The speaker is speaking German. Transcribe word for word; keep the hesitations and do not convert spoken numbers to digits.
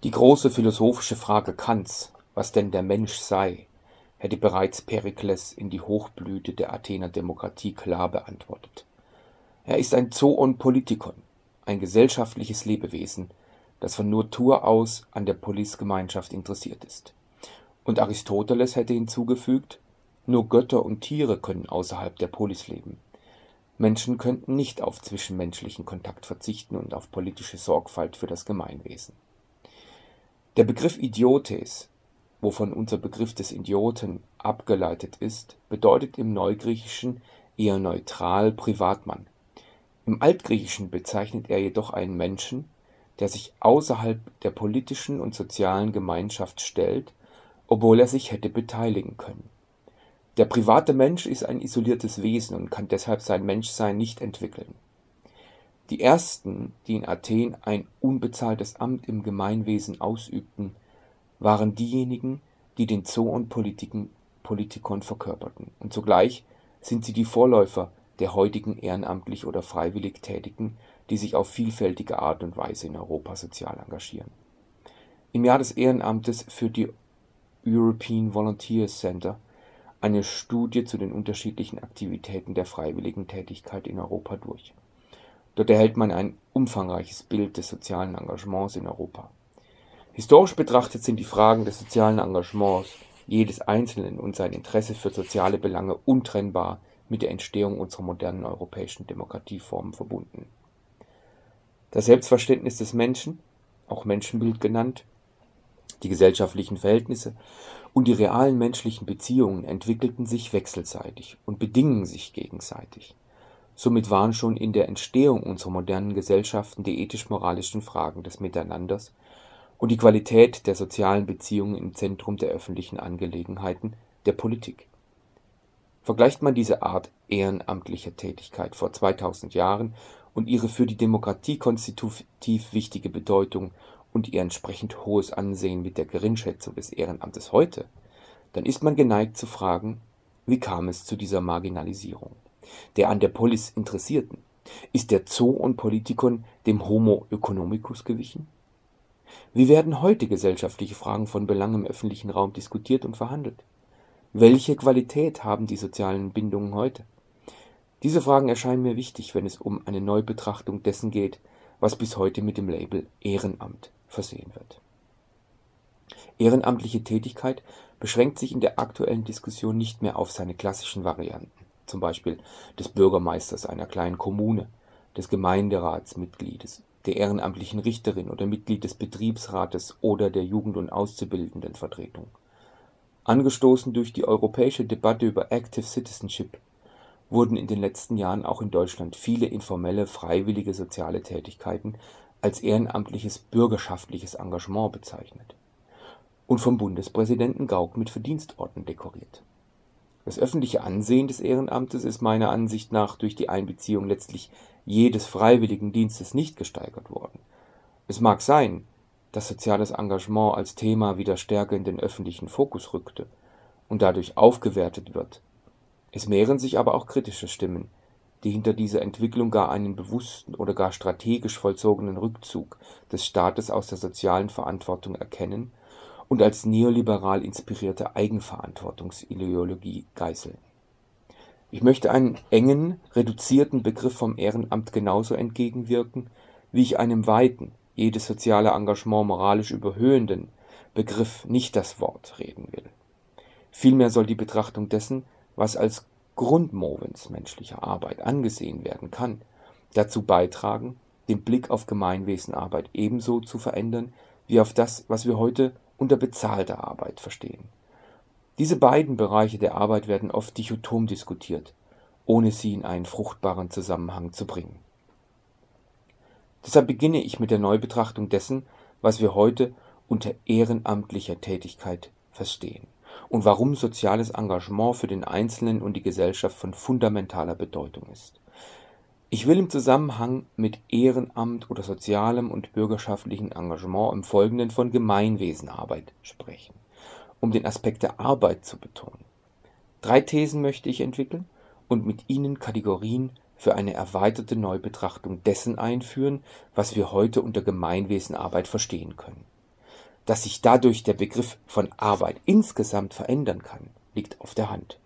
Die große philosophische Frage Kants, was denn der Mensch sei, hätte bereits Perikles in die Hochblüte der Athener Demokratie klar beantwortet. Er ist ein Zoon Politikon, ein gesellschaftliches Lebewesen, das von Natur aus an der Polisgemeinschaft interessiert ist. Und Aristoteles hätte hinzugefügt, nur Götter und Tiere können außerhalb der Polis leben. Menschen könnten nicht auf zwischenmenschlichen Kontakt verzichten und auf politische Sorgfalt für das Gemeinwesen. Der Begriff Idiotes, wovon unser Begriff des Idioten abgeleitet ist, bedeutet im Neugriechischen eher neutral Privatmann. Im Altgriechischen bezeichnet er jedoch einen Menschen, der sich außerhalb der politischen und sozialen Gemeinschaft stellt, obwohl er sich hätte beteiligen können. Der private Mensch ist ein isoliertes Wesen und kann deshalb sein Menschsein nicht entwickeln. Die ersten, die in Athen ein unbezahltes Amt im Gemeinwesen ausübten, waren diejenigen, die den Zoon Politikon verkörperten, und zugleich sind sie die Vorläufer der heutigen ehrenamtlich oder freiwillig Tätigen, die sich auf vielfältige Art und Weise in Europa sozial engagieren. Im Jahr des Ehrenamtes führt die European Volunteer Center eine Studie zu den unterschiedlichen Aktivitäten der freiwilligen Tätigkeit in Europa durch. Dort erhält man ein umfangreiches Bild des sozialen Engagements in Europa. Historisch betrachtet sind die Fragen des sozialen Engagements jedes Einzelnen und sein Interesse für soziale Belange untrennbar mit der Entstehung unserer modernen europäischen Demokratieformen verbunden. Das Selbstverständnis des Menschen, auch Menschenbild genannt, die gesellschaftlichen Verhältnisse und die realen menschlichen Beziehungen entwickelten sich wechselseitig und bedingen sich gegenseitig. Somit waren schon in der Entstehung unserer modernen Gesellschaften die ethisch-moralischen Fragen des Miteinanders und die Qualität der sozialen Beziehungen im Zentrum der öffentlichen Angelegenheiten der Politik. Vergleicht man diese Art ehrenamtlicher Tätigkeit vor zweitausend Jahren und ihre für die Demokratie konstitutiv wichtige Bedeutung und ihr entsprechend hohes Ansehen mit der Geringschätzung des Ehrenamtes heute, dann ist man geneigt zu fragen, wie kam es zu dieser Marginalisierung der an der Polis Interessierten? Ist der Zoon Politikon dem Homo economicus gewichen? Wie werden heute gesellschaftliche Fragen von Belang im öffentlichen Raum diskutiert und verhandelt? Welche Qualität haben die sozialen Bindungen heute? Diese Fragen erscheinen mir wichtig, wenn es um eine Neubetrachtung dessen geht, was bis heute mit dem Label Ehrenamt versehen wird. Ehrenamtliche Tätigkeit beschränkt sich in der aktuellen Diskussion nicht mehr auf seine klassischen Varianten, zum Beispiel des Bürgermeisters einer kleinen Kommune, des Gemeinderatsmitgliedes, der ehrenamtlichen Richterin oder Mitglied des Betriebsrates oder der Jugend- und Auszubildendenvertretung. Angestoßen durch die europäische Debatte über Active Citizenship wurden in den letzten Jahren auch in Deutschland viele informelle, freiwillige soziale Tätigkeiten als ehrenamtliches bürgerschaftliches Engagement bezeichnet und vom Bundespräsidenten Gauck mit Verdienstorden dekoriert. Das öffentliche Ansehen des Ehrenamtes ist meiner Ansicht nach durch die Einbeziehung letztlich jedes freiwilligen Dienstes nicht gesteigert worden. Es mag sein, dass soziales Engagement als Thema wieder stärker in den öffentlichen Fokus rückte und dadurch aufgewertet wird. Es mehren sich aber auch kritische Stimmen, die hinter dieser Entwicklung gar einen bewussten oder gar strategisch vollzogenen Rückzug des Staates aus der sozialen Verantwortung erkennen und als neoliberal inspirierte Eigenverantwortungsideologie geißeln. Ich möchte einen engen, reduzierten Begriff vom Ehrenamt genauso entgegenwirken, wie ich einem weiten, jedes soziale Engagement moralisch überhöhenden Begriff nicht das Wort reden will. Vielmehr soll die Betrachtung dessen, was als Grundmovens menschlicher Arbeit angesehen werden kann, dazu beitragen, den Blick auf Gemeinwesenarbeit ebenso zu verändern, wie auf das, was wir heute unter bezahlter Arbeit verstehen. Diese beiden Bereiche der Arbeit werden oft dichotom diskutiert, ohne sie in einen fruchtbaren Zusammenhang zu bringen. Deshalb beginne ich mit der Neubetrachtung dessen, was wir heute unter ehrenamtlicher Tätigkeit verstehen und warum soziales Engagement für den Einzelnen und die Gesellschaft von fundamentaler Bedeutung ist. Ich will im Zusammenhang mit Ehrenamt oder sozialem und bürgerschaftlichem Engagement im Folgenden von Gemeinwesenarbeit sprechen, um den Aspekt der Arbeit zu betonen. Drei Thesen möchte ich entwickeln und mit ihnen Kategorien für eine erweiterte Neubetrachtung dessen einführen, was wir heute unter Gemeinwesenarbeit verstehen können. Dass sich dadurch der Begriff von Arbeit insgesamt verändern kann, liegt auf der Hand.